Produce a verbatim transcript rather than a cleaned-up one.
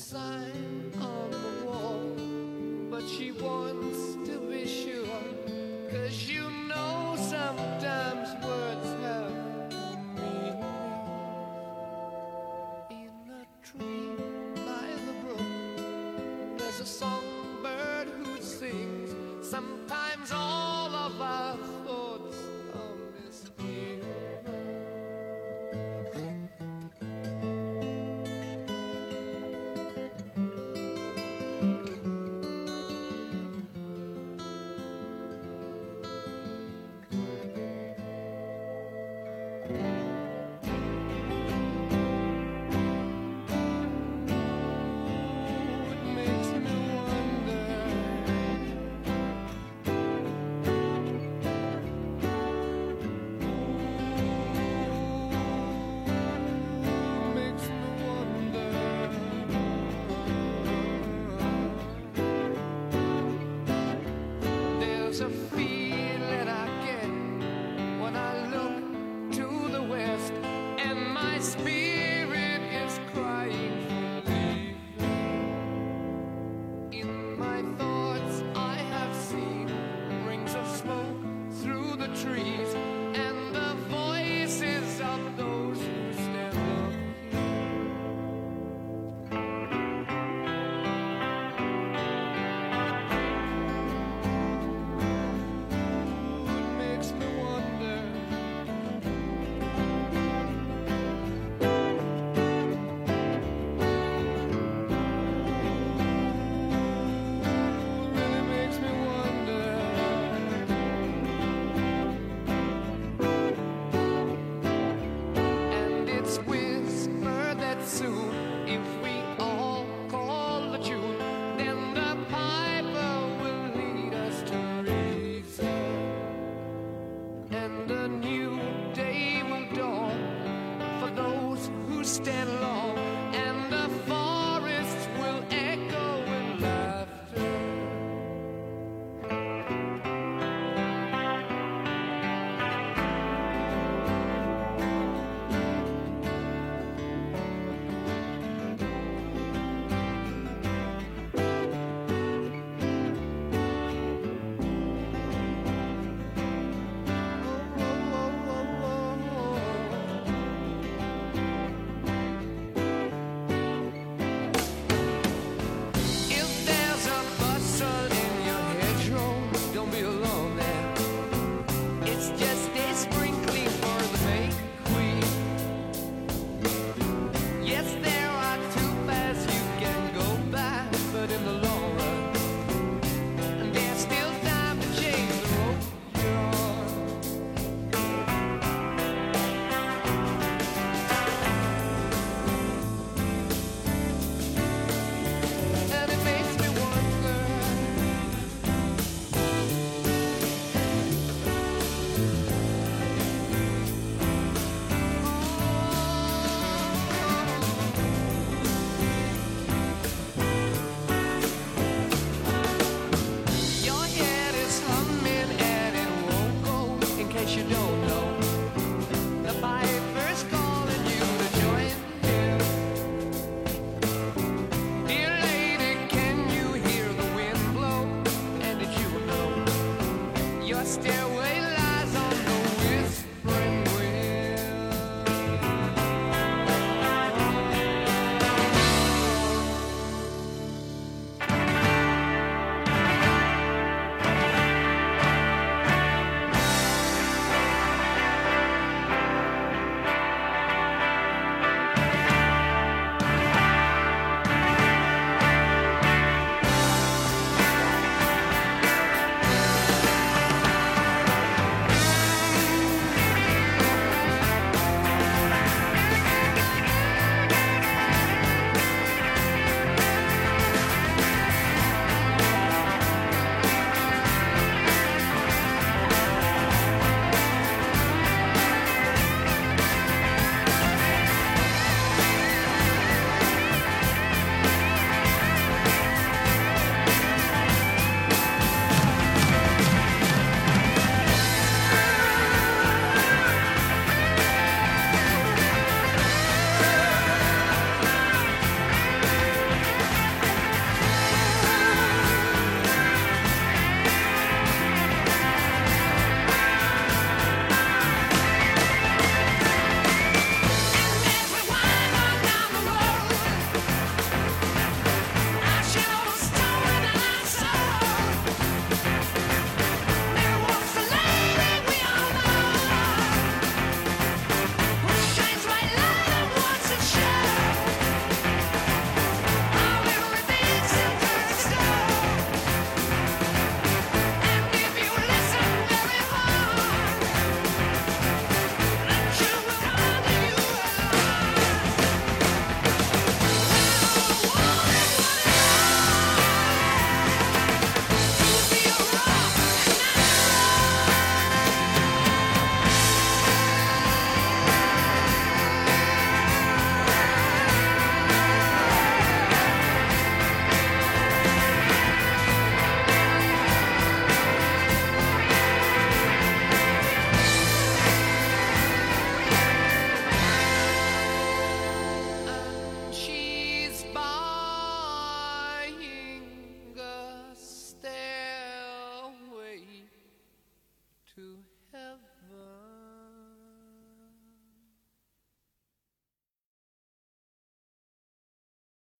sign on the wall, but she wants to be sure, 'cause you know sometimes words have meaning. In a tree by the brook, there's a songbird who sings. Sometimes all of our thoughts are misgiven. There's a feeling I get when I look to the west, and my spirit is crying for leaving. In my thoughts I have seen rings of smoke through the trees, and the voices of those who stand up here. Soon, if we all call the tune, then the piper will lead us to reason, and a new day will dawn for those who stand long.